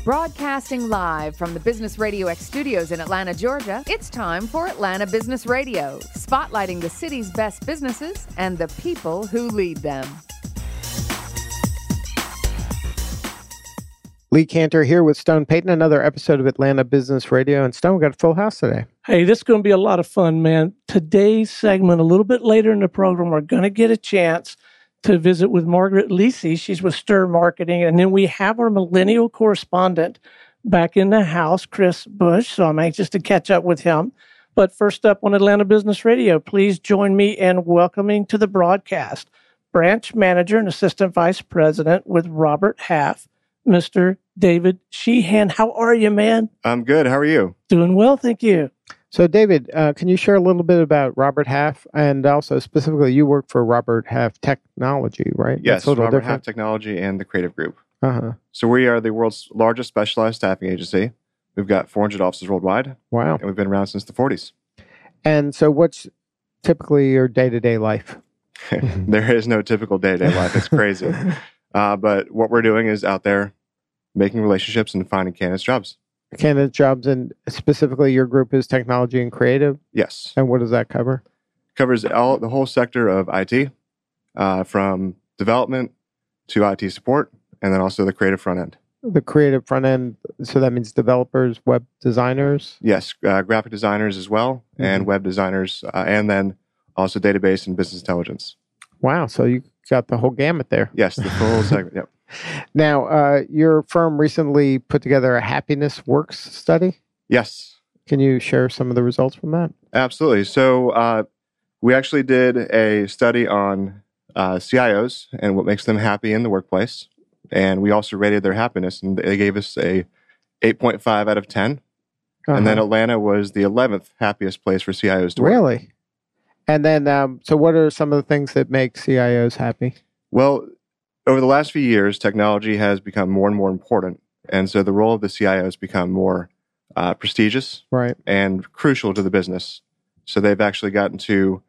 Broadcasting live from the Business Radio X studios in Atlanta, Georgia, it's time for Atlanta Business Radio, spotlighting the city's best businesses and the people who lead them. Lee Cantor here with Stone Payton, another episode of Atlanta Business Radio. And Stone, we got a full house today. Hey, this is going to be a lot of fun, man. Today's segment, a little bit later in the program, we're going to get a chance to visit with Margaret Lisi. She's with Stir Marketing. And then we have our millennial correspondent back in the house, Chris Bush. So I'm anxious to catch up with him. But first up on Atlanta Business Radio, please join me in welcoming to the broadcast Branch Manager and Assistant Vice President with Robert Half, Mr. David Sheehan. How are you, man? I'm good. How are you? Doing well, thank you. So, David, can you share a little bit about Robert Half? And also, specifically, you work for Robert Half Technology, right? Yes, Robert Half Technology and the Creative Group. So we are the world's largest specialized staffing agency. We've got 400 offices worldwide. Wow. And we've been around since the 40s. And so what's typically your day-to-day life? There is no typical day-to-day life. It's crazy. But what we're doing is out there making relationships and finding candidates jobs. Candidate jobs, and specifically your group is technology and creative? Yes. And what does that cover? Covers the whole sector of IT, from development to IT support, and then also the creative front end. The creative front end, so that means developers, web designers? Yes, graphic designers as well, and web designers, and then also database and business intelligence. Wow, so you got the whole gamut there. Yes, the full segment, yep. Now, your firm recently put together a Happiness Works study? Yes. Can you share some of the results from that? Absolutely. So we actually did a study on CIOs and what makes them happy in the workplace. And we also rated their happiness, and they gave us a 8.5 out of 10. And then Atlanta was the 11th happiest place for CIOs to work. Really? And then, so what are some of the things that make CIOs happy? Well, over the last few years, technology has become more and more important. And so the role of the CIO has become more prestigious and crucial to the business. So they've actually gotten to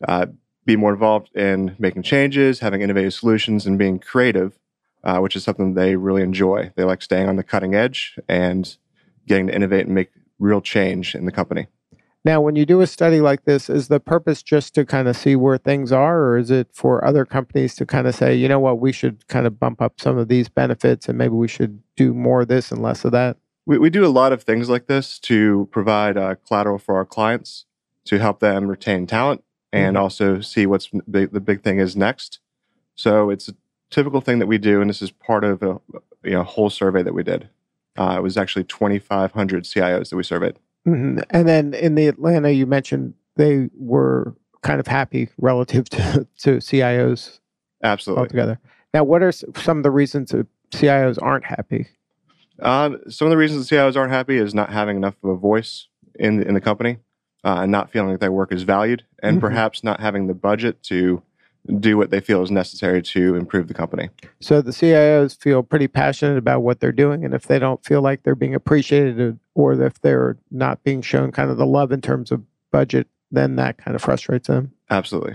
be more involved in making changes, having innovative solutions, and being creative, which is something they really enjoy. They like staying on the cutting edge and getting to innovate and make real change in the company. Now, when you do a study like this, is the purpose just to kind of see where things are, or is it for other companies to kind of say, you know what, we should kind of bump up some of these benefits and maybe we should do more of this and less of that? We do a lot of things like this to provide collateral for our clients, to help them retain talent and also see what's the big thing is next. So it's a typical thing that we do, and this is part of a whole survey that we did. It was actually 2,500 CIOs that we surveyed. And then in the Atlanta, you mentioned they were kind of happy relative to CIOs. Absolutely. Altogether. Now, what are some of the reasons that CIOs aren't happy? Some of the reasons that CIOs aren't happy is not having enough of a voice in the company, and not feeling like their work is valued, and perhaps not having the budget to do what they feel is necessary to improve the company. So the CIOs feel pretty passionate about what they're doing, and if they don't feel like they're being appreciated, or if they're not being shown kind of the love in terms of budget, then that kind of frustrates them. Absolutely.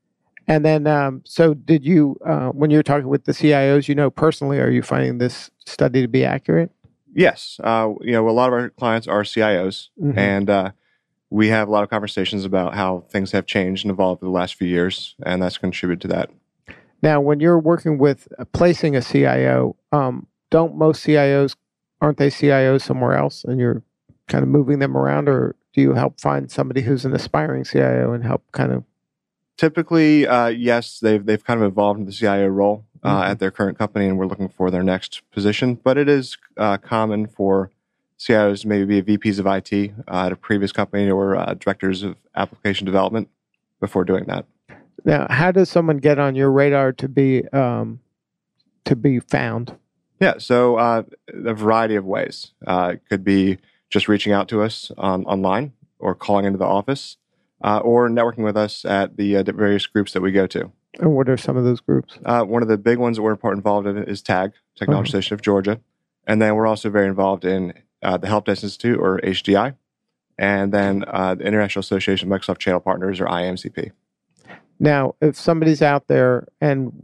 And then, so did you, when you're talking with the CIOs, personally, are you finding this study to be accurate? Yes. A lot of our clients are CIOs, and we have a lot of conversations about how things have changed and evolved in the last few years, and that's contributed to that. Now, when you're working with placing a CIO, don't most CIOs, aren't they CIOs somewhere else, and you're kind of moving them around, or do you help find somebody who's an aspiring CIO and help kind of? Typically, yes, they've kind of evolved into the CIO role at their current company, and we're looking for their next position. But it is common for CIOs maybe be VPs of IT at a previous company, or directors of application development before doing that. Now, how does someone get on your radar to be found? Yeah, so a variety of ways. It could be just reaching out to us online, or calling into the office, or networking with us at the various groups that we go to. And what are some of those groups? One of the big ones that we're involved in is TAG, Technology Station of Georgia. And then we're also very involved in the Help Desk Institute, or HDI, and then the International Association of Microsoft Channel Partners, or IMCP. Now, if somebody's out there and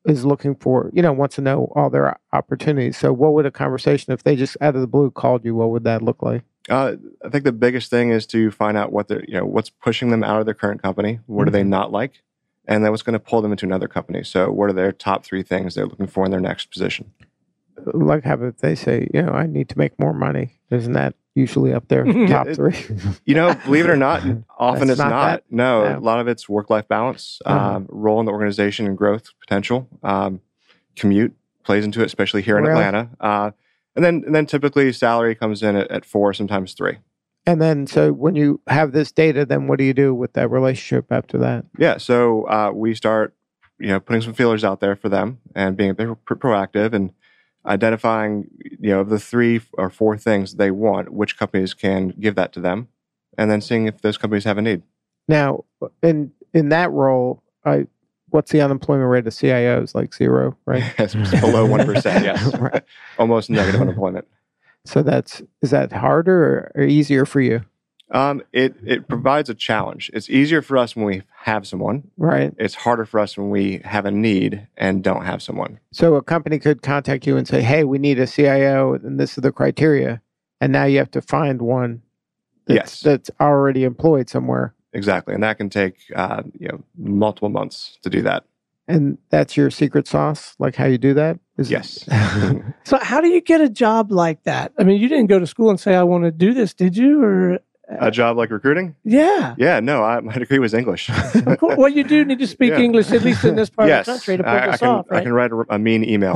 is looking for, wants to know all their opportunities. So what would a conversation, if they just out of the blue called you, what would that look like? I think the biggest thing is to find out what what's pushing them out of their current company. What do they not like? And then what's going to pull them into another company. So what are their top 3 things they're looking for in their next position? Like how about they say, I need to make more money. Isn't that usually up there, top 3? Believe it or not, often it's not. No, Yeah. a lot of it's work-life balance, role in the organization and growth potential. Commute plays into it, especially here in Atlanta. And then typically salary comes in at 4, sometimes 3. And then, so when you have this data, then what do you do with that relationship after that? Yeah, so we start, putting some feelers out there for them and being a bit proactive and identifying, the 3 or 4 things they want, which companies can give that to them, and then seeing if those companies have a need. Now, in that role, what's the unemployment rate of CIOs? Like 0, right? It's below 1%, yes. Right. Almost negative unemployment. So is that harder or easier for you? It provides a challenge. It's easier for us when we have someone. Right. It's harder for us when we have a need and don't have someone. So a company could contact you and say, hey, we need a CIO, and this is the criteria. And now you have to find one that's already employed somewhere. Exactly. And that can take multiple months to do that. And that's your secret sauce, like how you do that? Yes. So how do you get a job like that? I mean, you didn't go to school and say, I want to do this, did you? Or a job like recruiting? Yeah. Yeah, no, my degree was English. Of course. Well, you do need to speak English, at least in this part of the country, to pull this off, right? I can write a mean email.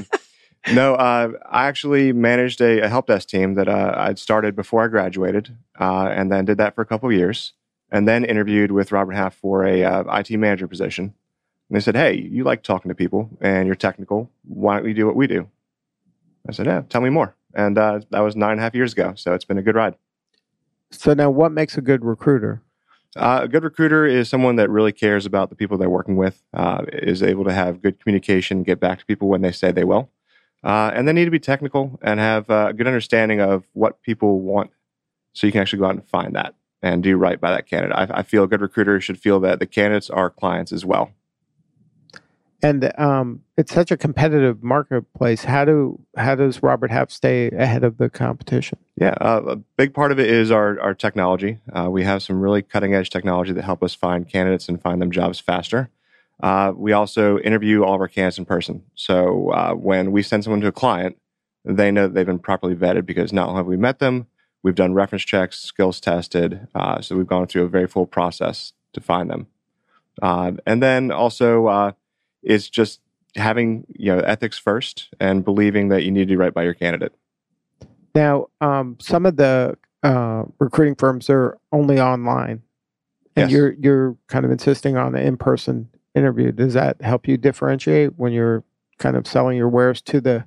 I actually managed a help desk team that I'd started before I graduated, and then did that for a couple of years, and then interviewed with Robert Half for a IT manager position. And they said, hey, you like talking to people and you're technical. Why don't you do what we do? I said, yeah, tell me more. And that was 9.5 years ago. So it's been a good ride. So now what makes a good recruiter? A good recruiter is someone that really cares about the people they're working with, is able to have good communication, get back to people when they say they will. And they need to be technical and have a good understanding of what people want so you can actually go out and find that and do right by that candidate. I feel a good recruiter should feel that the candidates are clients as well. And it's such a competitive marketplace. How does Robert Half stay ahead of the competition? Yeah, a big part of it is our technology. We have some really cutting edge technology that help us find candidates and find them jobs faster. We also interview all of our candidates in person. So when we send someone to a client, they know that they've been properly vetted because not only have we met them, we've done reference checks, skills tested. So we've gone through a very full process to find them. And then also, it's just having ethics first and believing that you need to do right by your candidate. Now, some of the recruiting firms are only online, and yes. you're kind of insisting on an in-person interview. Does that help you differentiate when you're kind of selling your wares to the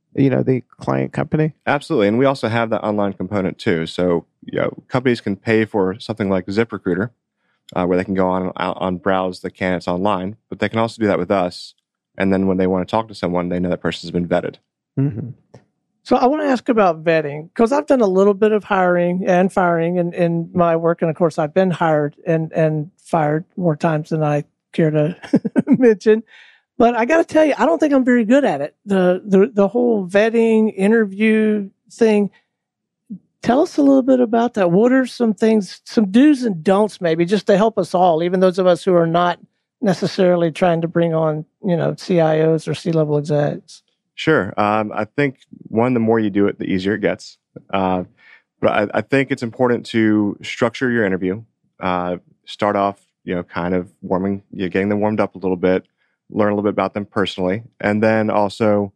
client company? Absolutely, and we also have that online component too. So companies can pay for something like ZipRecruiter, where they can go on browse the candidates online, but they can also do that with us. And then when they want to talk to someone, they know that person's been vetted. Mm-hmm. So I want to ask about vetting, because I've done a little bit of hiring and firing in my work. And of course, I've been hired and fired more times than I care to mention. But I got to tell you, I don't think I'm very good at it. The whole vetting interview thing. Tell us a little bit about that. What are some things, some do's and don'ts, maybe, just to help us all, even those of us who are not necessarily trying to bring on, CIOs or C-level execs? Sure. I think, one, the more you do it, the easier it gets. But I think it's important to structure your interview. Start off, kind of getting them warmed up a little bit, learn a little bit about them personally, and then also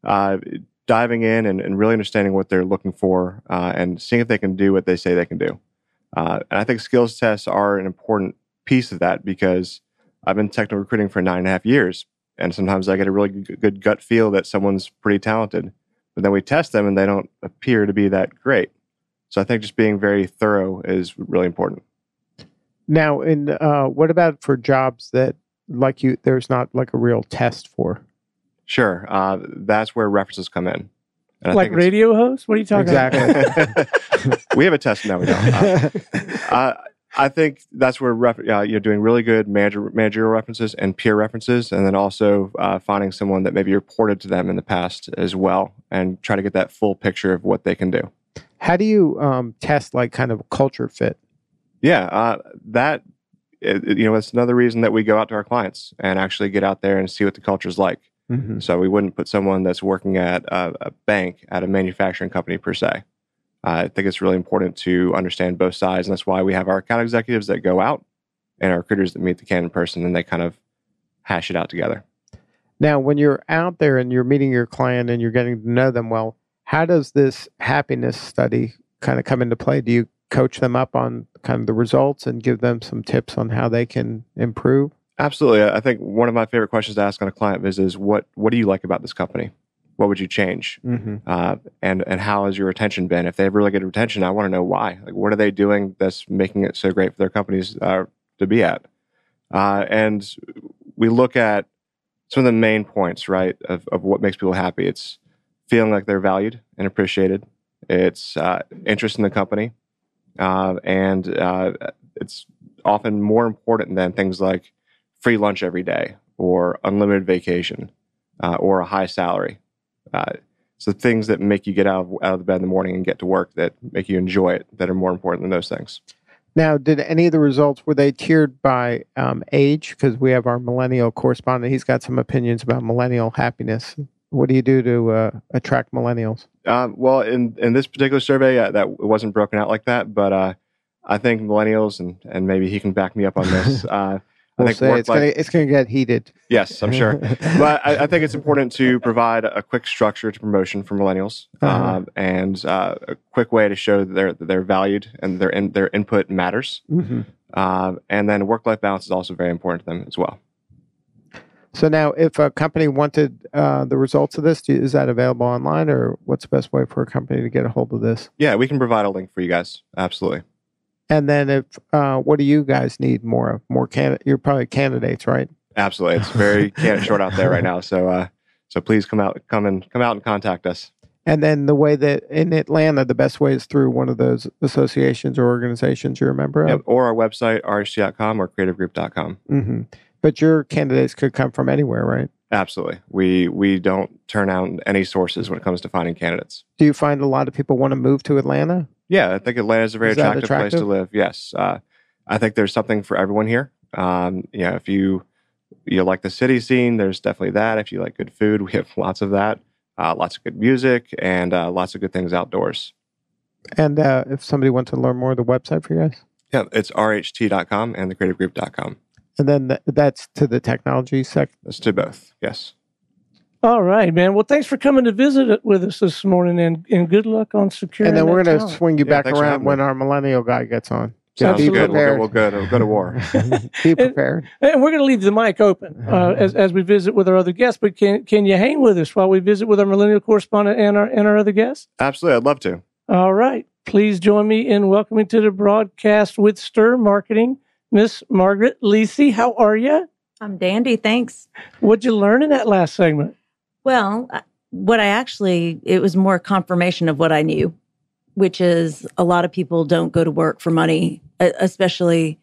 diving in and really understanding what they're looking for and seeing if they can do what they say they can do. And I think skills tests are an important piece of that because I've been technical recruiting for 9.5 years. And sometimes I get a really good gut feel that someone's pretty talented. But then we test them and they don't appear to be that great. So I think just being very thorough is really important. Now, what about for jobs that there's not like a real test for? Sure. That's where references come in. And like radio hosts? What are you talking about? We have a test. No, we don't. I think that's where you're doing really good managerial references and peer references, and then also finding someone that maybe reported to them in the past as well, and try to get that full picture of what they can do. How do you test like kind of culture fit? Yeah, it's another reason that we go out to our clients and actually get out there and see what the culture's like. Mm-hmm. So we wouldn't put someone that's working at a bank at a manufacturing company per se. I think it's really important to understand both sides, and that's why we have our account executives that go out and our recruiters that meet the candidate in person, and they kind of hash it out together. Now, when you're out there and you're meeting your client and you're getting to know them well, how does this happiness study kind of come into play? Do you coach them up on kind of the results and give them some tips on how they can improve? Absolutely. I think one of my favorite questions to ask on a client visit is, what do you like about this company? What would you change? Mm-hmm. And how has your retention been? If they have really good retention, I want to know why. Like, what are they doing that's making it so great for their companies to be at? And we look at some of the main points, right, of what makes people happy. It's feeling like they're valued and appreciated. It's interest in the company. And it's often more important than things like free lunch every day or unlimited vacation or a high salary. So things that make you get out of the bed in the morning and get to work, that make you enjoy it, that are more important than those things. Now, did any of the results, were they tiered by age? Because we have our millennial correspondent. He's got some opinions about millennial happiness. What do you do to attract millennials? Well, in this particular survey, that wasn't broken out like that. But I think millennials, and maybe he can back me up on this. I think it's going to get heated. Yes, I'm sure. But I think it's important to provide a quick structure to promotion for millennials, and a quick way to show that they're valued and their input matters. Mm-hmm. And then work-life balance is also very important to them as well. So now, if a company wanted the results of this, is that available online, or what's the best way for a company to get a hold of this? Yeah, we can provide a link for you guys. Absolutely. And then, if what do you guys need more of? You're probably candidates, right? Absolutely, it's very candidate short out there right now. So please come out and contact us. And then the way that in Atlanta, the best way is through one of those associations or organizations you're a member of, yep, or our website, rhc.com or creativegroup.com. Mm-hmm. But your candidates could come from anywhere, right? Absolutely. We don't turn out any sources when it comes to finding candidates. Do you find a lot of people want to move to Atlanta? Yeah, I think Atlanta is a very attractive place to live. Yes. I think there's something for everyone here. If you like the city scene, there's definitely that. If you like good food, we have lots of that. Lots of good music and lots of good things outdoors. And if somebody wants to learn more, the website for you guys? Yeah, it's rht.com and thecreativegroup.com. And then that's to the technology sector? It's to both, yes. All right, man. Well, thanks for coming to visit with us this morning, and good luck on securing. And then we're going to swing you back around when our millennial guy gets on. So be prepared. We'll go to war. Be prepared. And we're going to leave the mic open as we visit with our other guests. But can you hang with us while we visit with our millennial correspondent and our other guests? Absolutely, I'd love to. All right. Please join me in welcoming to the broadcast with Stir Marketing, Miss Margaret Lisi. How are you? I'm dandy, thanks. What'd you learn in that last segment? Well, it was more confirmation of what I knew, which is a lot of people don't go to work for money, especially.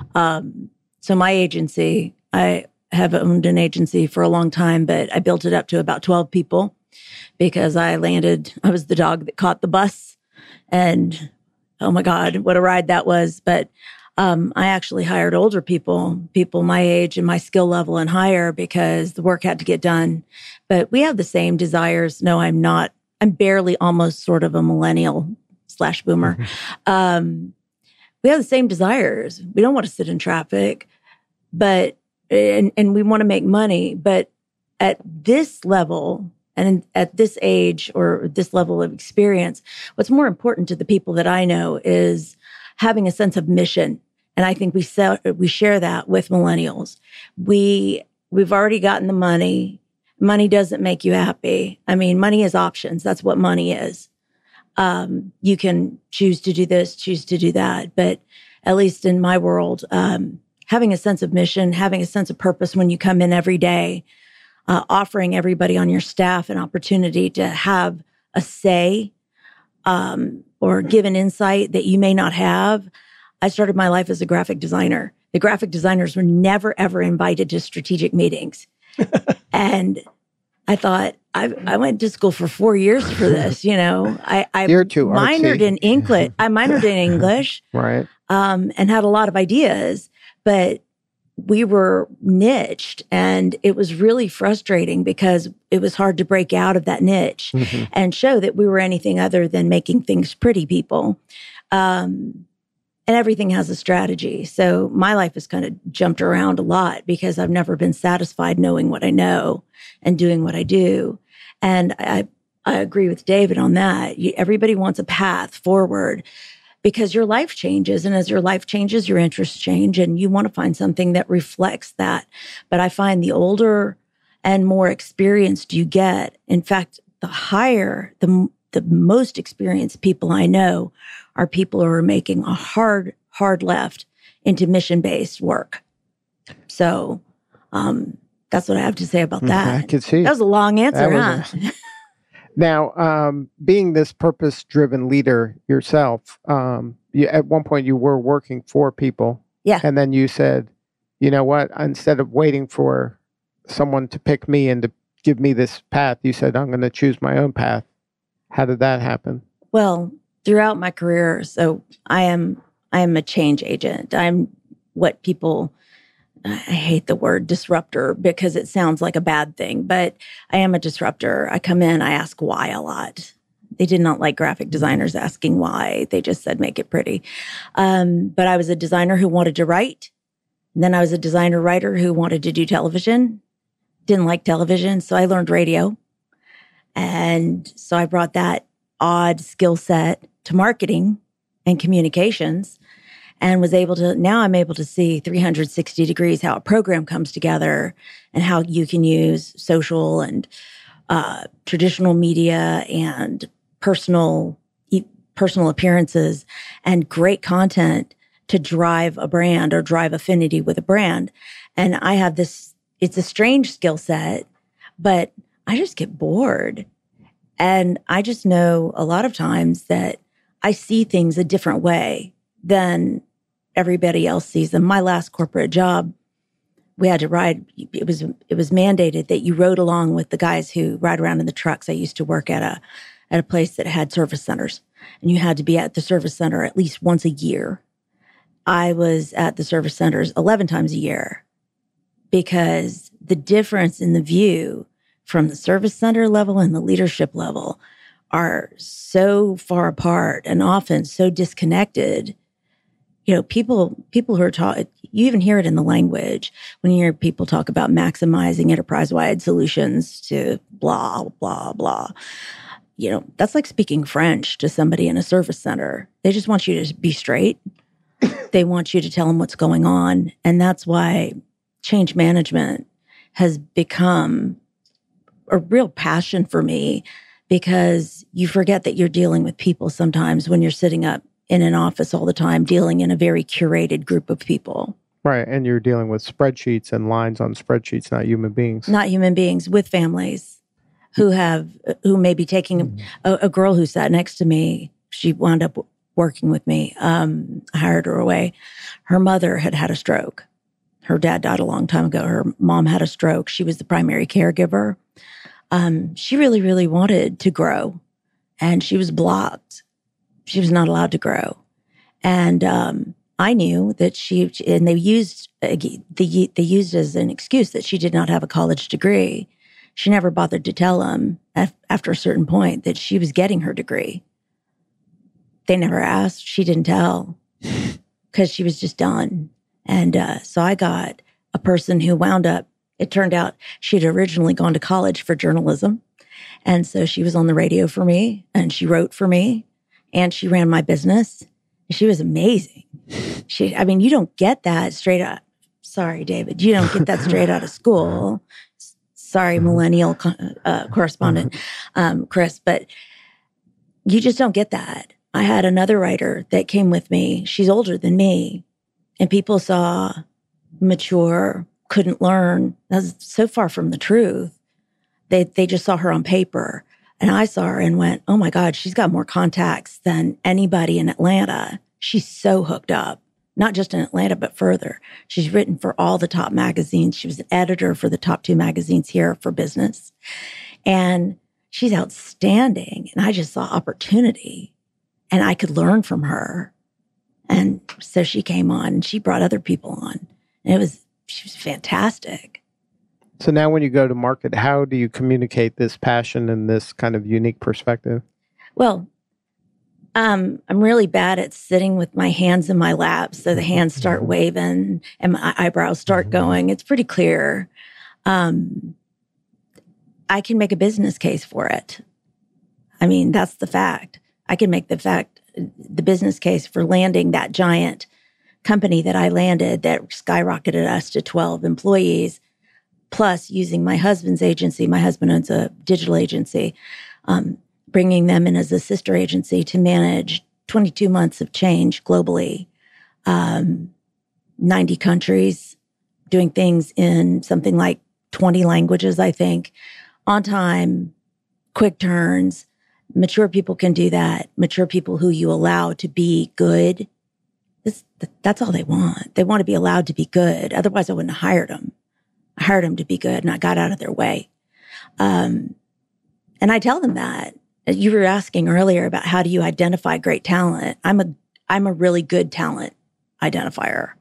So my agency, I have owned an agency for a long time, but I built it up to about 12 people because I was the dog that caught the bus, and oh my God, what a ride that was. But I actually hired older people my age and my skill level and higher, because the work had to get done. But we have the same desires. No, I'm not. I'm barely almost sort of a millennial / boomer. Mm-hmm. We have the same desires. We don't want to sit in traffic, but and we want to make money. But at this level and at this age or this level of experience, what's more important to the people that I know is having a sense of mission. And I think we share that with millennials. We've already gotten the money. Money doesn't make you happy. I mean, money is options. That's what money is. You can choose to do this, choose to do that. But at least in my world, having a sense of mission, having a sense of purpose when you come in every day, offering everybody on your staff an opportunity to have a say, or give an insight that you may not have. I started my life as a graphic designer. The graphic designers were never, ever invited to strategic meetings. And I thought, I went to school for 4 years for this, you know. I minored in English. I minored in English. Right. And had a lot of ideas, but we were niched, and it was really frustrating because it was hard to break out of that niche and show that we were anything other than making things pretty people. And everything has a strategy. So my life has kind of jumped around a lot because I've never been satisfied knowing what I know and doing what I do. And I agree with David on that. Everybody wants a path forward because your life changes. And as your life changes, your interests change, and you want to find something that reflects that. But I find the older and more experienced you get, in fact, the higher, the most experienced people I know are people who are making a hard left into mission-based work. So that's what I have to say about that. I could see. That was a long answer, huh? Now, being this purpose-driven leader yourself, at one point you were working for people. Yeah. And then you said, you know what, instead of waiting for someone to pick me and to give me this path, you said, I'm going to choose my own path. How did that happen? Well, throughout my career, so I am a change agent. I'm what people, I hate the word disruptor because it sounds like a bad thing, but I am a disruptor. I come in, I ask why a lot. They did not like graphic designers asking why. They just said, make it pretty. But I was a designer who wanted to write. And then I was a designer writer who wanted to do television. Didn't like television, so I learned radio. And so I brought that odd skill set to marketing and communications and was able to, now I'm able to see 360 degrees how a program comes together and how you can use social and traditional media and personal appearances and great content to drive a brand or drive affinity with a brand. And I have this, it's a strange skill set, but I just get bored. And I just know a lot of times that I see things a different way than everybody else sees them. My last corporate job, we had to ride. It was mandated that you rode along with the guys who ride around in the trucks. I used to work at a place that had service centers, and you had to be at the service center at least once a year. I was at the service centers 11 times a year because the difference in the view from the service center level and the leadership level are so far apart and often so disconnected. You know, people who are taught, you even hear it in the language when you hear people talk about maximizing enterprise-wide solutions to blah, blah, blah. You know, that's like speaking French to somebody in a service center. They just want you to be straight. They want you to tell them what's going on. And that's why change management has become a real passion for me, because you forget that you're dealing with people sometimes when you're sitting up in an office all the time, dealing in a very curated group of people. Right. And you're dealing with spreadsheets and lines on spreadsheets, not human beings. Not human beings, with families who may be taking a girl who sat next to me. She wound up working with me. I hired her away. Her mother had a stroke. Her dad died a long time ago. Her mom had a stroke. She was the primary caregiver. She really, really wanted to grow, and she was blocked. She was not allowed to grow. And I knew that they used as an excuse that she did not have a college degree. She never bothered to tell them after a certain point that she was getting her degree. They never asked. She didn't tell because she was just done. And so I got a person who wound up, it turned out she'd originally gone to college for journalism. And so she was on the radio for me, and she wrote for me, and she ran my business. She was amazing. You don't get that straight out. Sorry, David, you don't get that straight out of school. Sorry, millennial correspondent, Chris, but you just don't get that. I had another writer that came with me. She's older than me, and people saw mature, couldn't learn. That's so far from the truth. They just saw her on paper. And I saw her and went, oh my God, she's got more contacts than anybody in Atlanta. She's so hooked up. not just in Atlanta, but further. She's written for all the top magazines. She was an editor for the top 2 magazines here for business. And she's outstanding. And I just saw opportunity and I could learn from her. And so she came on and she brought other people on. And she was fantastic. So now when you go to market, how do you communicate this passion and this kind of unique perspective? Well, I'm really bad at sitting with my hands in my lap. So the hands start waving and my eyebrows start going. It's pretty clear. I can make a business case for it. I mean, that's the fact. I can make the business case for landing that giant company that I landed that skyrocketed us to 12 employees, plus using my husband's agency. My husband owns a digital agency. Bringing them in as a sister agency to manage 22 months of change globally, 90 countries, doing things in something like 20 languages, I think, on time, quick turns. Mature people can do that. Mature people who you allow to be good. That's all they want. They want to be allowed to be good. Otherwise, I wouldn't have hired them. I hired them to be good and I got out of their way. And I tell them that. You were asking earlier about how do you identify great talent. I'm a really good talent identifier.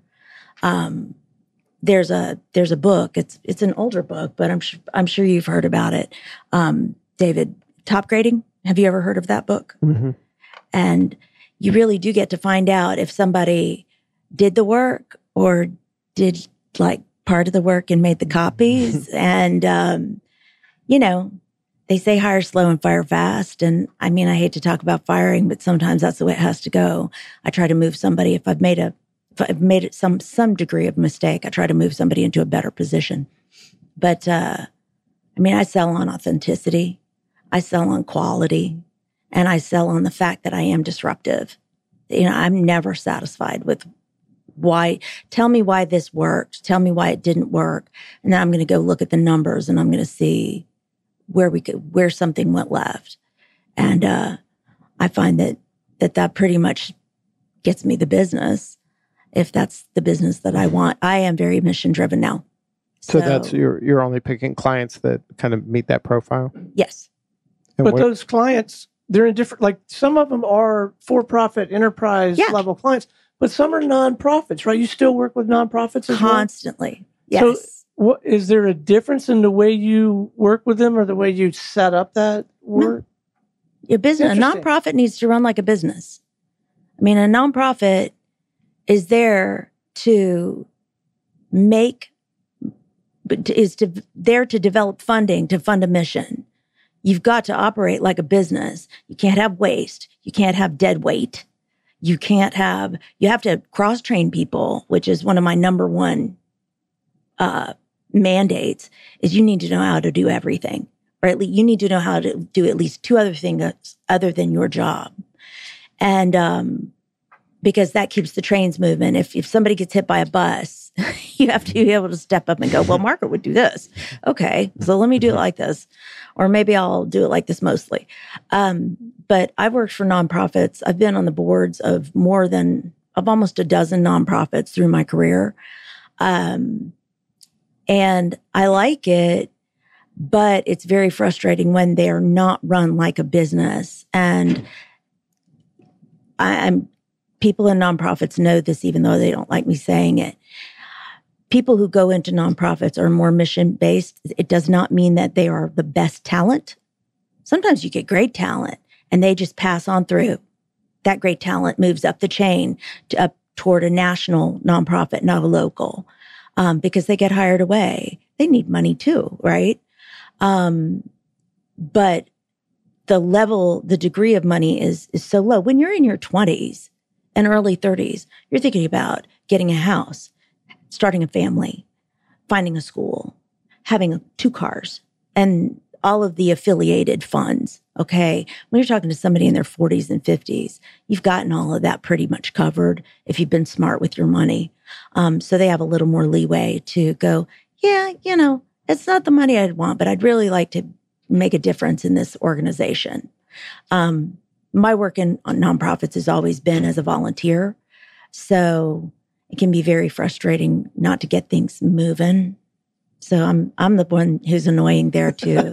There's a book. It's an older book, but I'm sure you've heard about it. David, Top Grading. Have you ever heard of that book? Mm-hmm. And you really do get to find out if somebody did the work or did like part of the work and made the copies. And they say hire slow and fire fast. And I mean, I hate to talk about firing, but sometimes that's the way it has to go. I try to move somebody. If I've made it some degree of mistake, I try to move somebody into a better position. But, I sell on authenticity. I sell on quality, and I sell on the fact that I am disruptive. I'm never satisfied with why. Tell me why this worked. Tell me why it didn't work. And then I'm going to go look at the numbers and I'm going to see where something went left. And I find that pretty much gets me the business, if that's the business that I want. I am very mission driven now. So that's you're only picking clients that kind of meet that profile? Yes. But those clients, they're in different, like some of them are for-profit enterprise level clients, but some are nonprofits, right? You still work with nonprofits as constantly. Well? Yes. So is there a difference in the way you work with them or the way you set up that work? No. A nonprofit needs to run like a business. I mean, a nonprofit is there to there to develop funding to fund a mission. You've got to operate like a business. You can't have waste. You can't have dead weight. You have to cross-train people, which is one of my number one mandates, is you need to know how to do everything, or at least you need to know how to do at least 2 other things other than your job. And because that keeps the trains moving. If somebody gets hit by a bus, you have to be able to step up and go, well, Margaret would do this. Okay, so let me do it like this. Or maybe I'll do it like this mostly. But I've worked for nonprofits. I've been on the boards of almost a dozen nonprofits through my career. And I like it, but it's very frustrating when they are not run like a business. And people in nonprofits know this, even though they don't like me saying it. People who go into nonprofits are more mission-based. It does not mean that they are the best talent. Sometimes you get great talent and they just pass on through. That great talent moves up the chain up toward a national nonprofit, not a local, because they get hired away. They need money too, right? But the degree of money is so low. When you're in your 20s and early 30s, you're thinking about getting a house, starting a family, finding a school, having 2 cars, and all of the affiliated funds, okay? When you're talking to somebody in their 40s and 50s, you've gotten all of that pretty much covered if you've been smart with your money. So they have a little more leeway to go, yeah, it's not the money I'd want, but I'd really like to make a difference in this organization. My work in nonprofits has always been as a volunteer. So it can be very frustrating not to get things moving. So I'm the one who's annoying there too.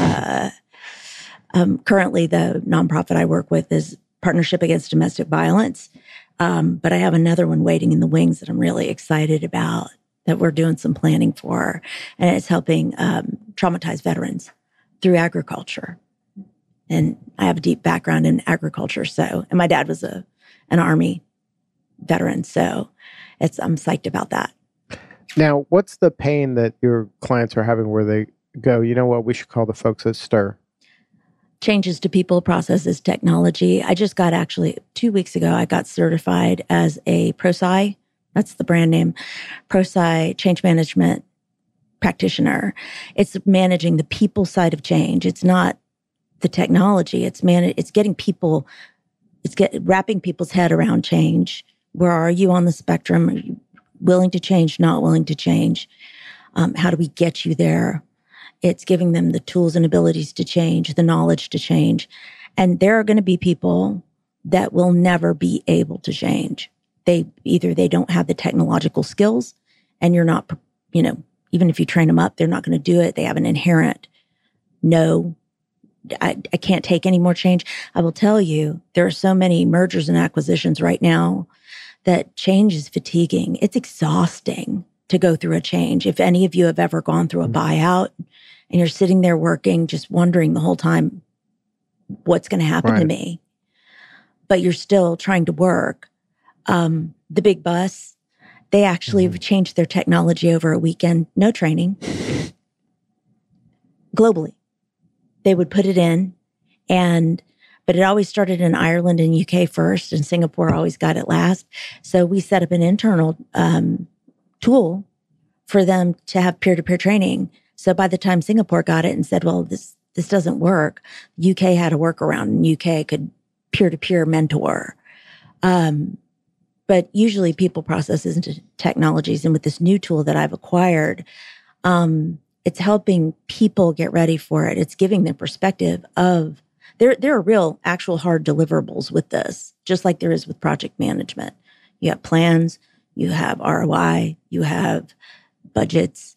Currently, the nonprofit I work with is Partnership Against Domestic Violence. But I have another one waiting in the wings that I'm really excited about, that we're doing some planning for. And it's helping traumatized veterans through agriculture. And I have a deep background in agriculture. And my dad was an Army veteran. So I'm psyched about that. Now, what's the pain that your clients are having where they go, you know what, we should call the folks at STIR? Changes to people, processes, technology. I just got 2 weeks ago, I got certified as a ProSci, that's the brand name, ProSci change management practitioner. It's managing the people side of change. It's not the technology. It's getting people, wrapping people's head around change. Where are you on the spectrum? Are you willing to change, not willing to change? How do we get you there? It's giving them the tools and abilities to change, the knowledge to change. And there are going to be people that will never be able to change. They don't have the technological skills, and you're not, even if you train them up, they're not going to do it. They have an inherent, no, I can't take any more change. I will tell you, there are so many mergers and acquisitions right now that change is fatiguing. It's exhausting to go through a change. If any of you have ever gone through a buyout and you're sitting there working, just wondering the whole time, what's going to happen to me? But you're still trying to work. The big bus, they actually changed their technology over a weekend, no training. Globally. They would put it in, but it always started in Ireland and UK first, and Singapore always got it last. So we set up an internal tool for them to have peer-to-peer training. So by the time Singapore got it and said, well, this doesn't work, UK had a workaround, and UK could peer-to-peer mentor. But usually people, processes, and technologies. And with this new tool that I've acquired, it's helping people get ready for it. It's giving them perspective of, there are real, actual hard deliverables with this, just like there is with project management. You have plans, you have ROI, you have budgets,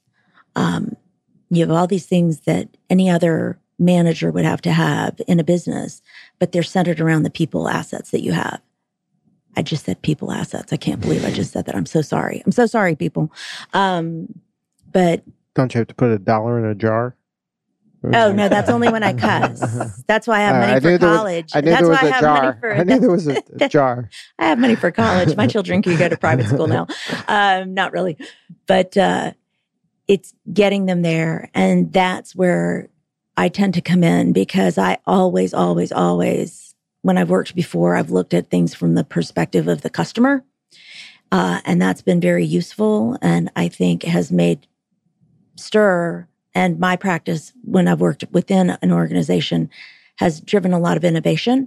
you have all these things that any other manager would have to have in a business, but they're centered around the people assets that you have. I just said people assets. I can't believe I just said that. I'm so sorry. I'm so sorry, people. But don't you have to put $1 in a jar? Oh, no, that's only when I cuss. That's why I have money for college. That's why I have money for. I knew there was a jar. I have money for college. My children can go to private school now. Not really. But it's getting them there. And that's where I tend to come in, because I always, when I've worked before, I've looked at things from the perspective of the customer. And that's been very useful. And I think has made STIR and my practice when I've worked within an organization has driven a lot of innovation.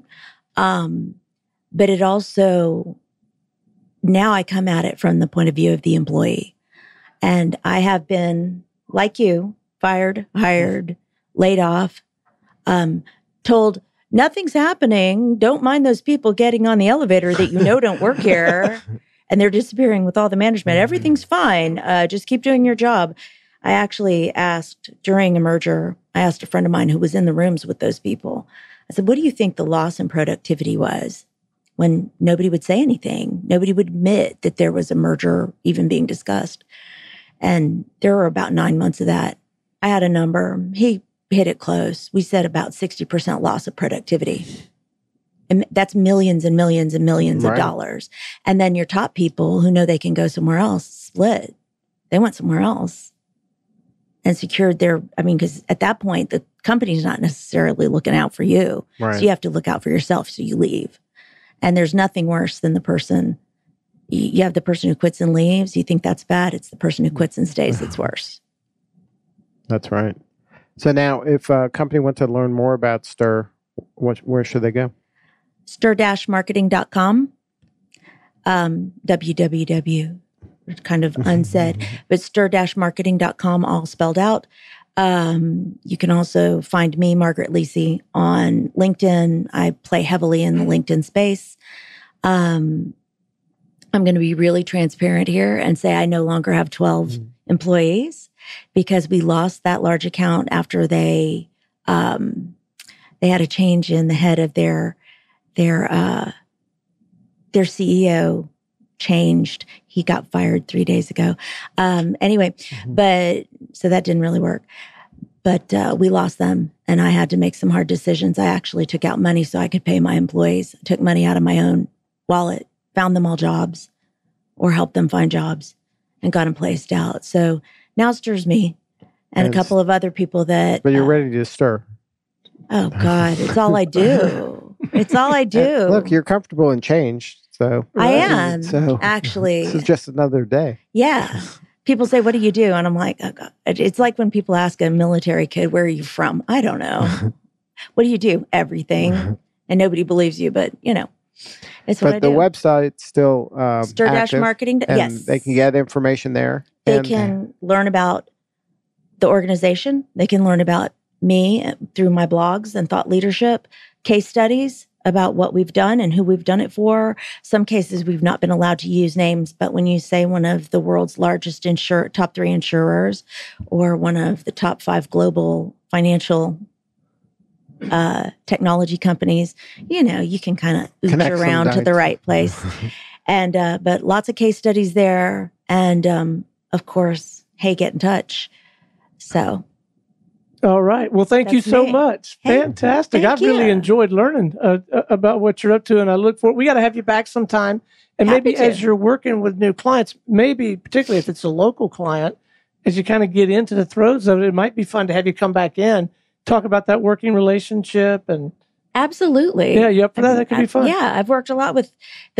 But it also, now I come at it from the point of view of the employee. And I have been, like you, fired, hired, laid off, told, nothing's happening. Don't mind those people getting on the elevator that don't work here. And they're disappearing with all the management. Everything's fine. Just keep doing your job. I actually asked during a merger, I asked a friend of mine who was in the rooms with those people. I said, what do you think the loss in productivity was? When nobody would say anything. Nobody would admit that there was a merger even being discussed. And there were about 9 months of that. I had a number. He hit it close. We said about 60% loss of productivity. And that's millions and millions and millions of dollars. And then your top people who know they can go somewhere else split. They went somewhere else and secured because at that point, the company's not necessarily looking out for you. Right. So you have to look out for yourself. So you leave. And there's nothing worse than the person, you have the person who quits and leaves. You think that's bad. It's the person who quits and stays that's worse. That's right. So now if a company wants to learn more about STIR, where should they go? STIR-marketing.com, www, kind of unsaid, but STIR-marketing.com, all spelled out. You can also find me, Margaret Lisi, on LinkedIn. I play heavily in the LinkedIn space. I'm going to be really transparent here and say I no longer have 12 employees because we lost that large account after they had a change in the head of their CEO changed. He got fired 3 days ago. Anyway, but so that didn't really work. But we lost them, and I had to make some hard decisions. I actually took out money so I could pay my employees. I took money out of my own wallet, found them all jobs, or helped them find jobs, and got them placed out. So now it's just me and a couple of other people that. But you're ready to stir. Oh God, it's all I do. It's all I do. Look, you're comfortable in change, so I am. So actually, this is just another day. Yeah. People say, "What do you do?" And I'm like, oh God. It's like when people ask a military kid, "Where are you from?" I don't know. What do you do? Everything, and nobody believes you. But it's what I do. But the website's still Stir-Marketing. Yes, they can get information there. They can learn about the organization. They can learn about me through my blogs and thought leadership, case studies about what we've done and who we've done it for. Some cases we've not been allowed to use names, but when you say one of the world's largest top 3 insurers or one of the top 5 global financial technology companies, you can kind of ooch around to the right place. And but lots of case studies there, and of course, hey, get in touch. So. All right. Well, thank you so much. Hey, fantastic. I've really enjoyed learning about what you're up to, and I look forward. We got to have you back sometime. And maybe as you're working with new clients, maybe particularly if it's a local client, as you kind of get into the throes of it, it might be fun to have you come back in, talk about that working relationship. And absolutely. Yeah, you up for that? That could be fun. Yeah, I've worked a lot with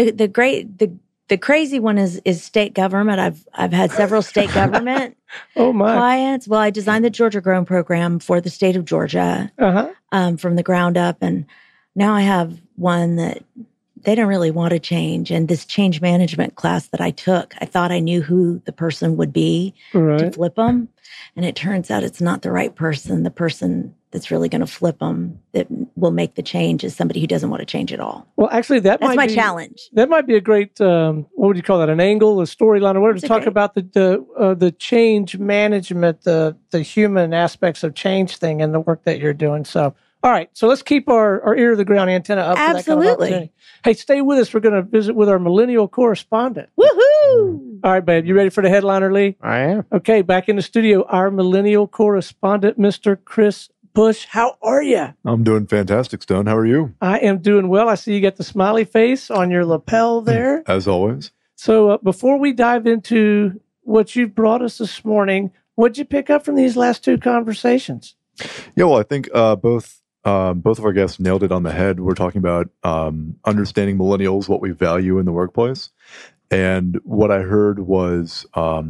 the crazy one is state government. I've had several state government clients. Well, I designed the Georgia Grown program for the state of Georgia from the ground up. And now I have one that they don't really want to change. And this change management class that I took, I thought I knew who the person would be to flip them. And it turns out it's not the right person. The person that's really going to flip them, that will make the change, is somebody who doesn't want to change at all. Well, actually, that's my challenge. That might be a great, what would you call that? An angle, a storyline, or whatever, to talk about the change management, the human aspects of change thing, and the work that you're doing. So, all right. So let's keep our ear to the ground antenna up. Absolutely. For that kind of opportunity. Hey, stay with us. We're going to visit with our millennial correspondent. Woohoo! All right, babe. You ready for the headliner, Lee? I am. Okay. Back in the studio, our millennial correspondent, Mr. Chris Bush. How are you? I'm doing fantastic, Stone. How are you? I am doing well. I see you got the smiley face on your lapel there. As always. So before we dive into what you brought us this morning, what'd you pick up from these last 2 conversations? Yeah, well, I think both of our guests nailed it on the head. We're talking about understanding millennials, what we value in the workplace. And what I heard was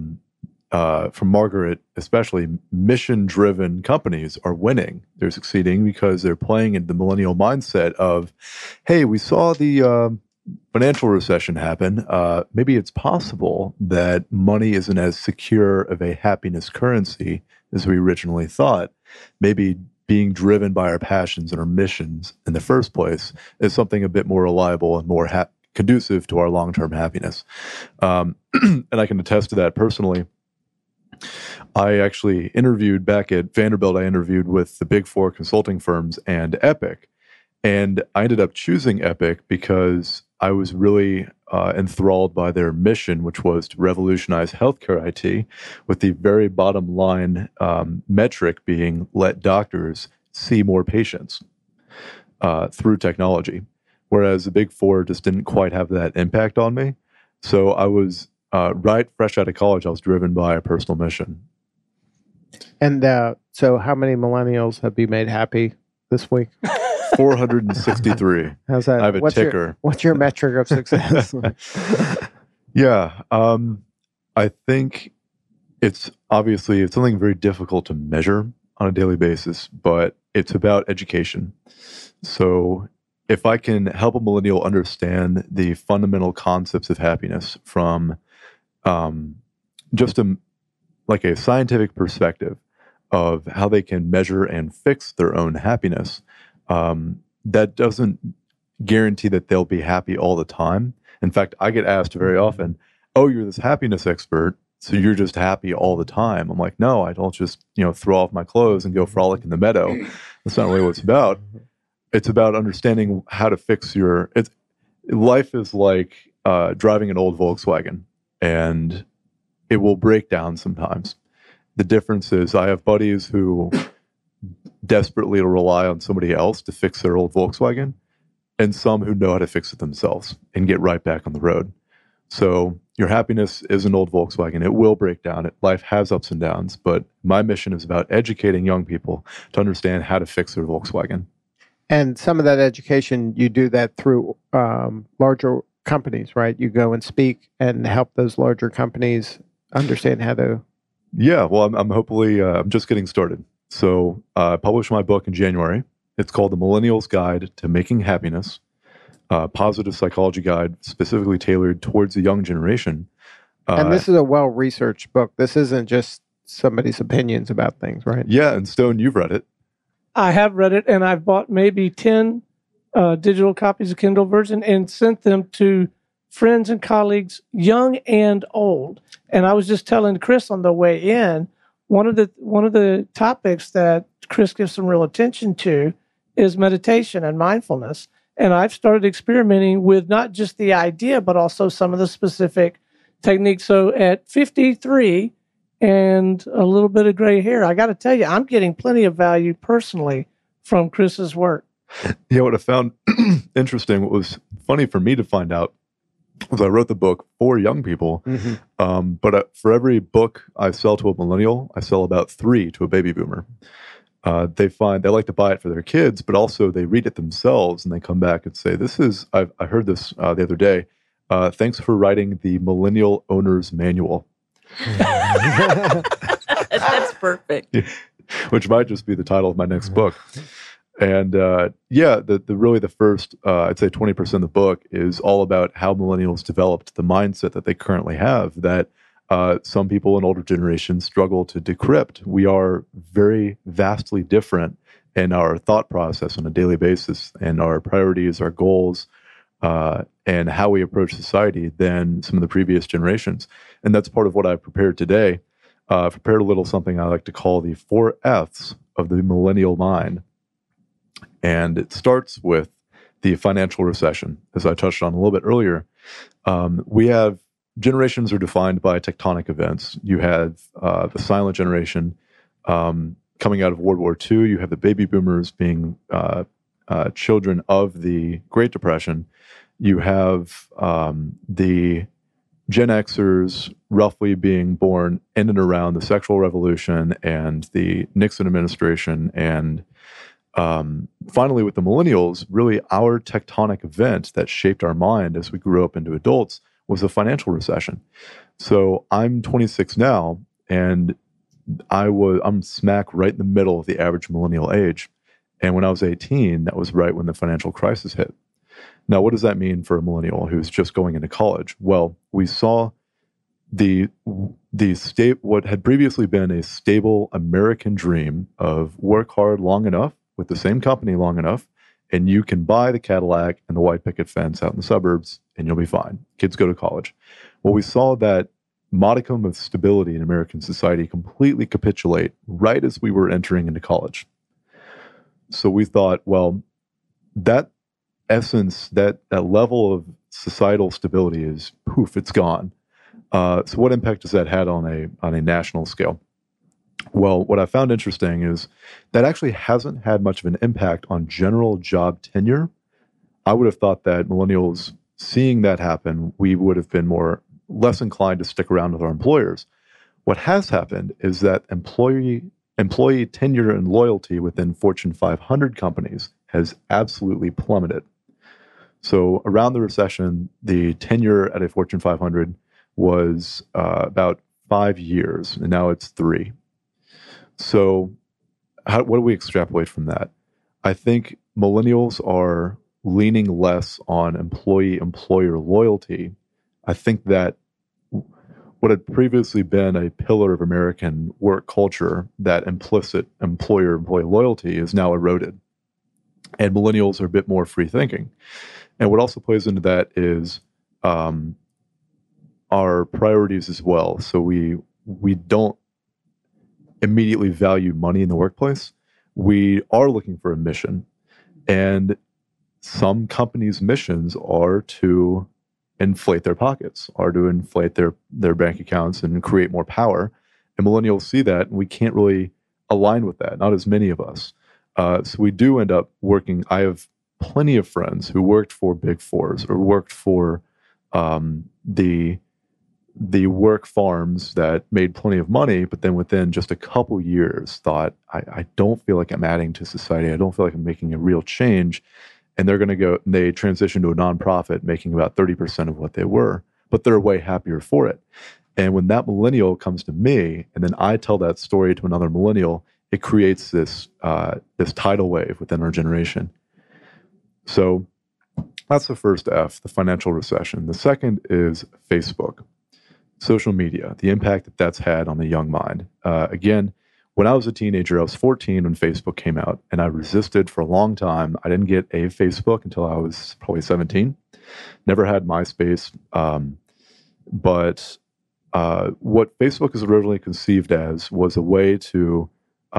from Margaret, especially, mission-driven companies are winning. They're succeeding because they're playing into the millennial mindset of, hey, we saw the financial recession happen. Maybe it's possible that money isn't as secure of a happiness currency as we originally thought. Maybe being driven by our passions and our missions in the first place is something a bit more reliable and more conducive to our long-term happiness. And I can attest to that personally. I actually interviewed back at Vanderbilt. I interviewed with the big 4 consulting firms and Epic. And I ended up choosing Epic because I was really enthralled by their mission, which was to revolutionize healthcare IT, with the very bottom line metric being let doctors see more patients through technology. Whereas the big 4 just didn't quite have that impact on me. So I was fresh out of college, I was driven by a personal mission. And so how many millennials have you made happy this week? 463. How's that? I have a ticker. What's your metric of success? Yeah. I think it's something very difficult to measure on a daily basis, but it's about education. So if I can help a millennial understand the fundamental concepts of happiness from just a scientific perspective of how they can measure and fix their own happiness, that doesn't guarantee that they'll be happy all the time. In fact, I get asked very often, "Oh, you're this happiness expert, so you're just happy all the time." I'm like, "No, I don't just, throw off my clothes and go frolic in the meadow. That's not really what it's about. It's about understanding how to fix life is like driving an old Volkswagen, and it will break down sometimes. The difference is I have buddies who desperately rely on somebody else to fix their old Volkswagen, and some who know how to fix it themselves and get right back on the road. So your happiness is an old Volkswagen. It will break down. Life has ups and downs, but my mission is about educating young people to understand how to fix their Volkswagen. And some of that education, you do that through larger companies, right? You go and speak and help those larger companies understand how to... Yeah, well, I'm just getting started. So I published my book in January. It's called The Millennial's Guide to Making Happiness, a positive psychology guide specifically tailored towards the young generation. And this is a well-researched book. This isn't just somebody's opinions about things, right? Yeah, and Stone, you've read it. I have read it, and I've bought maybe 10 digital copies of Kindle version and sent them to friends and colleagues, young and old. And I was just telling Chris on the way in, one of the topics that Chris gives some real attention to is meditation and mindfulness. And I've started experimenting with not just the idea, but also some of the specific techniques. So at 53 and a little bit of gray hair, I got to tell you, I'm getting plenty of value personally from Chris's work. Yeah, what I found interesting, what was funny for me to find out, was I wrote the book for young people, but for every book I sell to a millennial, I sell about 3 to a baby boomer. They like to buy it for their kids, but also they read it themselves and they come back and say, I heard this the other day, thanks for writing the Millennial Owner's Manual. That's perfect. Which might just be the title of my next book. And the first, I'd say 20% of the book is all about how millennials developed the mindset that they currently have, that some people in older generations struggle to decrypt. We are very vastly different in our thought process on a daily basis and our priorities, our goals, and how we approach society than some of the previous generations. And that's part of what I prepared today. I prepared a little something I like to call the 4 F's of the millennial mind. And it starts with the financial recession. As I touched on a little bit earlier, generations are defined by tectonic events. You have the silent generation coming out of World War II. You have the baby boomers being children of the Great Depression. You have the Gen Xers roughly being born in and around the sexual revolution and the Nixon administration. And finally, with the millennials, really our tectonic event that shaped our mind as we grew up into adults was the financial recession. So I'm 26 now, and I'm smack right in the middle of the average millennial age. And when I was 18, that was right when the financial crisis hit. Now, what does that mean for a millennial who's just going into college? Well, we saw what had previously been a stable American dream of work hard long enough with the same company long enough, and you can buy the Cadillac and the white picket fence out in the suburbs, and you'll be fine. Kids go to college. Well, we saw that modicum of stability in American society completely capitulate right as we were entering into college. So we thought, well, that essence, that level of societal stability is poof, it's gone. So what impact has that had on a national scale? Well, what I found interesting is that actually hasn't had much of an impact on general job tenure. I would have thought that millennials, seeing that happen, we would have been less inclined to stick around with our employers. What has happened is that employee tenure and loyalty within Fortune 500 companies has absolutely plummeted. So around the recession, the tenure at a Fortune 500 was about 5 years, and now it's 3. So what do we extrapolate from that? I think millennials are leaning less on employee-employer loyalty. I think that what had previously been a pillar of American work culture, that implicit employer-employee loyalty, is now eroded. And millennials are a bit more free thinking. And what also plays into that is our priorities as well. So we don't immediately value money in the workplace. We are looking for a mission. And some companies' missions are to inflate their pockets, are to inflate their bank accounts and create more power. And millennials see that, and we can't really align with that, not as many of us. So we do end up working. I have plenty of friends who worked for Big Fours or worked for the work farms that made plenty of money, but then within just a couple years thought, I don't feel like I'm adding to society. I don't feel like I'm making a real change. And they're going to go, and they transition to a nonprofit making about 30% of what they were, but they're way happier for it. And when that millennial comes to me, and then I tell that story to another millennial, it creates this tidal wave within our generation. So that's the first F, the financial recession. The second is Facebook, social media, the impact that that's had on the young mind. Again, when I was a teenager, I was 14 when Facebook came out, and I resisted for a long time. I didn't get a Facebook until I was probably 17. Never had MySpace. But what Facebook is originally conceived as was a way to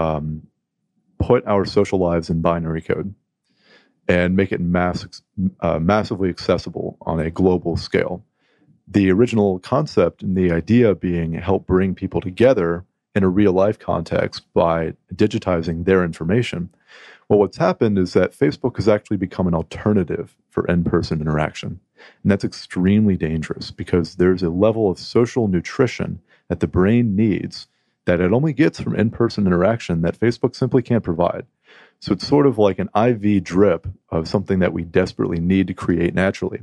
put our social lives in binary code and make it massively accessible on a global scale. The original concept and the idea being help bring people together in a real life context by digitizing their information. Well, what's happened is that Facebook has actually become an alternative for in-person interaction. And that's extremely dangerous because there's a level of social nutrition that the brain needs that it only gets from in-person interaction that Facebook simply can't provide. So it's sort of like an IV drip of something that we desperately need to create naturally.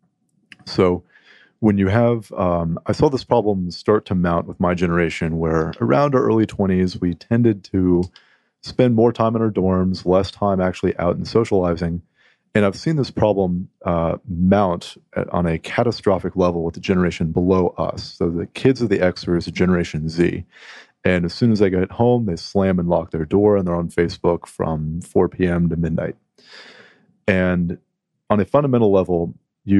So when you have, I saw this problem start to mount with my generation where around our early 20s, we tended to spend more time in our dorms, less time actually out and socializing. And I've seen this problem mount on a catastrophic level with the generation below us. So the kids of the Xers, Generation Z. And as soon as they get home, they slam and lock their door and they're on Facebook from 4 p.m. to midnight. And on a fundamental level,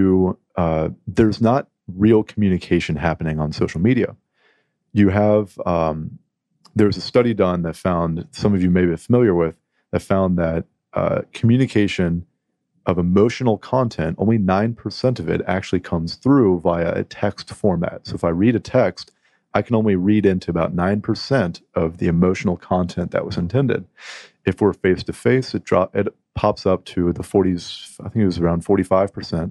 there's not real communication happening on social media. You have, there was a study done that found, some of you may be familiar with, that found that communication of emotional content, only 9% of it actually comes through via a text format. So if I read a text, I can only read into about 9% of the emotional content that was intended. If we're face-to-face, it pops up to the 40s, I think it was around 45%.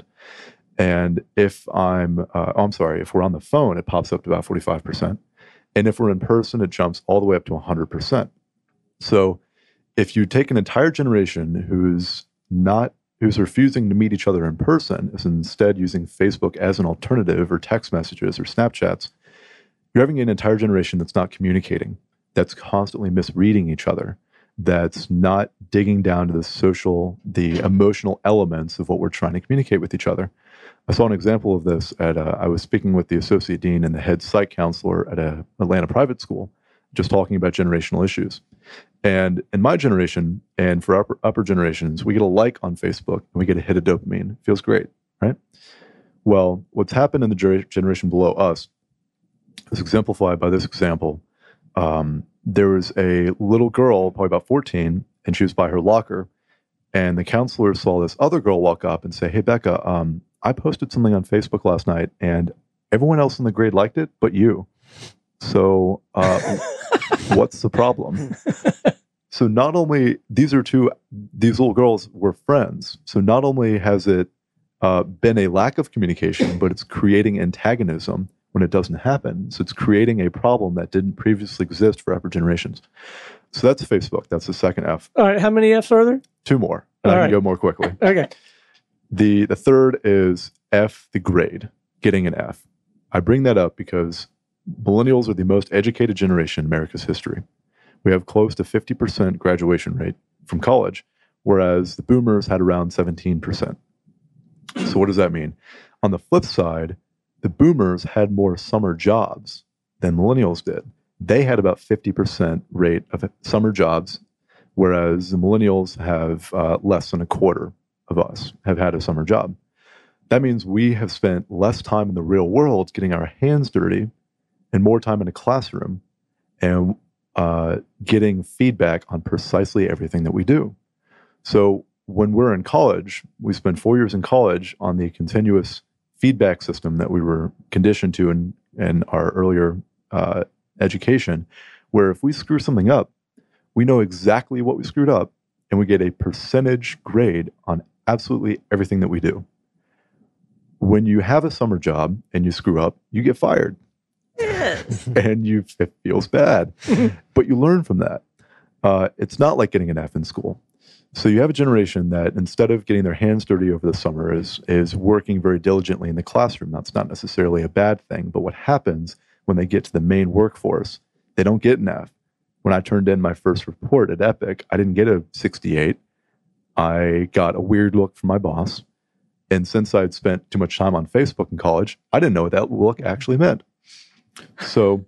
And if if we're on the phone, it pops up to about 45%. And if we're in person, it jumps all the way up to 100%. So if you take an entire generation who's refusing to meet each other in person, is instead using Facebook as an alternative or text messages or Snapchats, you're having an entire generation that's not communicating, that's constantly misreading each other, that's not digging down to the emotional elements of what we're trying to communicate with each other. I saw an example of this I was speaking with the associate dean and the head psych counselor at an Atlanta private school, just talking about generational issues. And in my generation, and for upper generations, we get a like on Facebook and we get a hit of dopamine. It feels great, right? Well, what's happened in the generation below us is exemplified by this example. There was a little girl, probably about 14, and she was by her locker. And the counselor saw this other girl walk up and say, "Hey, Becca, I posted something on Facebook last night and everyone else in the grade liked it, but you. So what's the problem?" So not only, these little girls were friends. So not only has it been a lack of communication, but it's creating antagonism when it doesn't happen. So it's creating a problem that didn't previously exist for upper generations. So that's Facebook. That's the second F. All right. How many Fs are there? 2 more. And I can go more quickly. Okay. The third is F, the grade, getting an F. I bring that up because millennials are the most educated generation in America's history. We have close to 50% graduation rate from college, whereas the boomers had around 17%. So what does that mean? On the flip side, the boomers had more summer jobs than millennials did. They had about 50% rate of summer jobs, whereas the millennials have less than a quarter of us have had a summer job. That means we have spent less time in the real world getting our hands dirty and more time in a classroom and getting feedback on precisely everything that we do. So when we're in college, we spend 4 years in college on the continuous feedback system that we were conditioned to in our earlier education, where if we screw something up, we know exactly what we screwed up, and we get a percentage grade on absolutely everything that we do. When you have a summer job and you screw up, you get fired. Yes. And it feels bad. But you learn from that. It's not like getting an F in school. So you have a generation that instead of getting their hands dirty over the summer is working very diligently in the classroom. That's not necessarily a bad thing. But what happens when they get to the main workforce, they don't get an F. When I turned in my first report at Epic, I didn't get a 68. I got a weird look from my boss. And since I'd spent too much time on Facebook in college, I didn't know what that look actually meant. So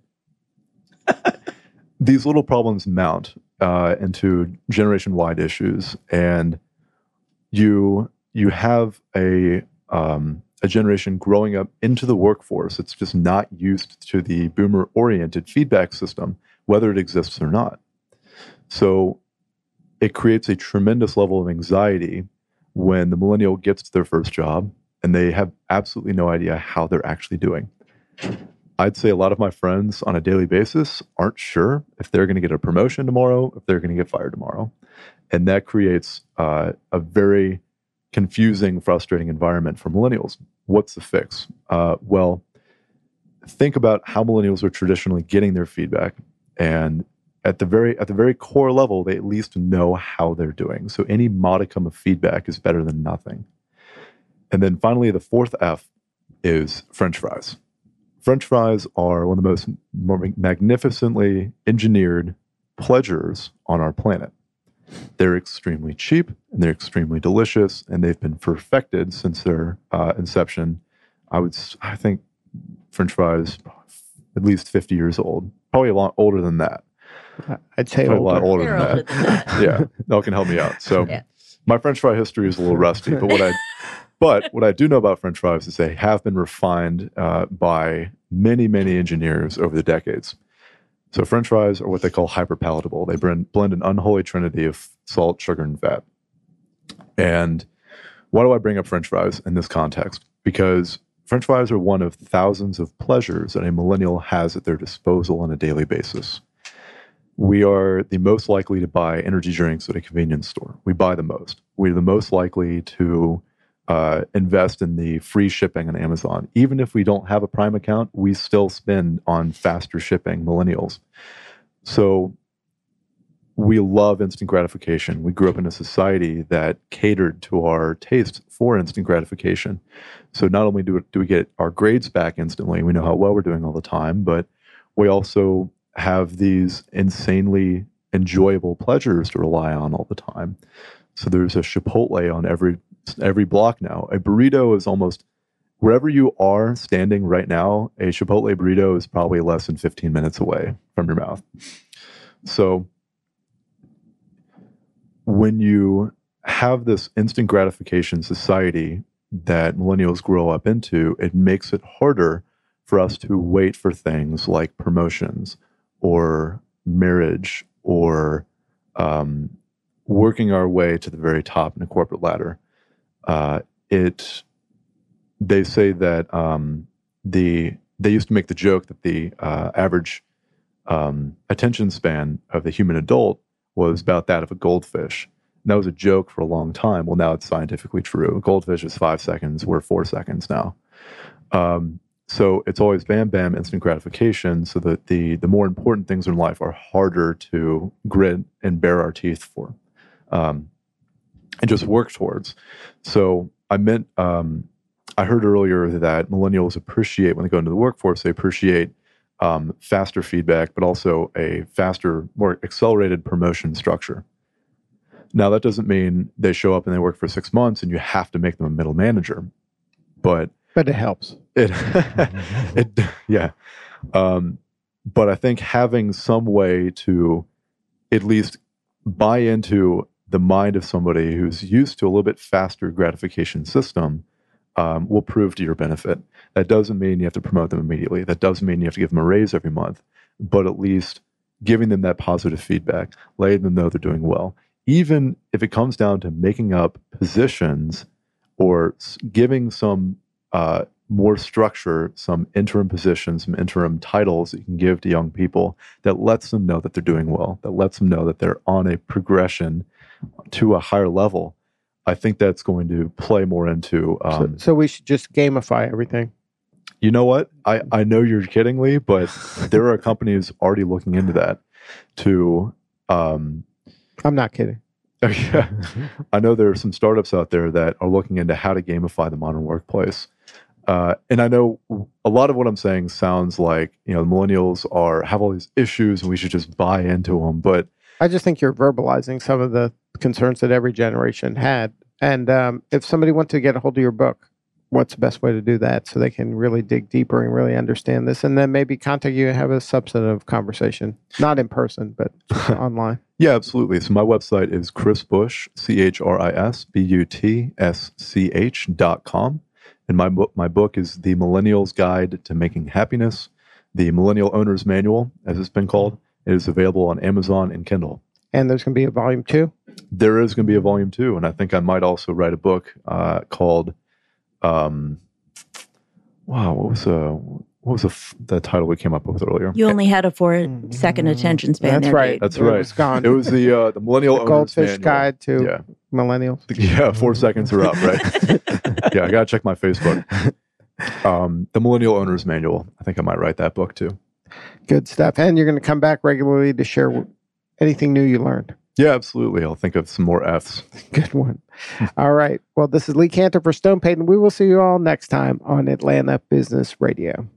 these little problems mount into generation-wide issues, and you have a generation growing up into the workforce that's just not used to the boomer-oriented feedback system, whether it exists or not. So it creates a tremendous level of anxiety when the millennial gets to their first job and they have absolutely no idea how they're actually doing. I'd say a lot of my friends on a daily basis aren't sure if they're going to get a promotion tomorrow, if they're going to get fired tomorrow. And that creates a very confusing, frustrating environment for millennials. What's the fix? Well, think about how millennials are traditionally getting their feedback. And at the very core level, they at least know how they're doing. So any modicum of feedback is better than nothing. And then finally, the fourth F is French fries. French fries are one of the most magnificently engineered pleasures on our planet. They're extremely cheap, and they're extremely delicious, and they've been perfected since their inception. I think French fries at least 50 years old, probably a lot older than that. I'd say a lot older than that. Yeah, that can help me out. So my French fry history is a little rusty, but what I do know about French fries is they have been refined by many, many engineers over the decades. So French fries are what they call hyperpalatable. They blend an unholy trinity of salt, sugar, and fat. And why do I bring up French fries in this context? Because French fries are one of thousands of pleasures that a millennial has at their disposal on a daily basis. We are the most likely to buy energy drinks at a convenience store. We buy the most. We're the most likely to invest in the free shipping on Amazon. Even if we don't have a Prime account, we still spend on faster shipping, millennials. So we love instant gratification. We grew up in a society that catered to our taste for instant gratification. So not only do we get our grades back instantly, we know how well we're doing all the time, but we also have these insanely enjoyable pleasures to rely on all the time. So there's a Chipotle on every block now. A burrito is almost wherever you are standing right now. A Chipotle burrito is probably less than 15 minutes away from your mouth. So when you have this instant gratification society that millennials grow up into, it makes it harder for us to wait for things like promotions or marriage or working our way to the very top in a corporate ladder. They say that they used to make the joke that the average attention span of the human adult was about that of a goldfish. And that was a joke for a long time. Well, now it's scientifically true. A goldfish is 5 seconds. We're 4 seconds now. So it's always bam, bam, instant gratification, so that the more important things in life are harder to grit and bare our teeth for, and just work towards. So I heard earlier that millennials appreciate, when they go into the workforce, they appreciate faster feedback, but also a faster, more accelerated promotion structure. Now, that doesn't mean they show up and they work for 6 months and you have to make them a middle manager, but it helps. Yeah. But I think having some way to at least buy into the mind of somebody who's used to a little bit faster gratification system will prove to your benefit. That doesn't mean you have to promote them immediately. That doesn't mean you have to give them a raise every month, but at least giving them that positive feedback, letting them know they're doing well. Even if it comes down to making up positions or giving some more structure, some interim positions, some interim titles that you can give to young people that lets them know that they're doing well, that lets them know that they're on a progression to a higher level. I think that's going to play more into... So we should just gamify everything. You know what? I know you're kidding, Lee, but there are companies already looking into that to... I'm not kidding. Yeah. I know there are some startups out there that are looking into how to gamify the modern workplace. And I know a lot of what I'm saying sounds like, the millennials have all these issues and we should just buy into them. But I just think you're verbalizing some of the concerns that every generation had. And if somebody wants to get a hold of your book, what's the best way to do that so they can really dig deeper and really understand this? And then maybe contact you and have a substantive conversation, not in person, but online. Yeah, absolutely. So my website is chrisbusch, ChrisButtsch.com. And my book is The Millennial's Guide to Making Happiness, the Millennial Owner's Manual, as it's been called. It is available on Amazon and Kindle. And there's going to be a volume 2? There is going to be a volume 2. And I think I might also write a book called, what was the title we came up with earlier? You only had a 4-second attention span. That's there, right. Dude. That's right. It was gone. It was the Millennial Owner's Goldfish Manual. Guide to Millennials. Yeah, 4 seconds are up, right? Yeah, I got to check my Facebook. The Millennial Owner's Manual. I think I might write that book too. Good stuff. And you're going to come back regularly to share anything new you learned. Yeah, absolutely. I'll think of some more Fs. Good one. All right. Well, this is Lee Cantor for Stone Payton. We will see you all next time on Atlanta Business Radio.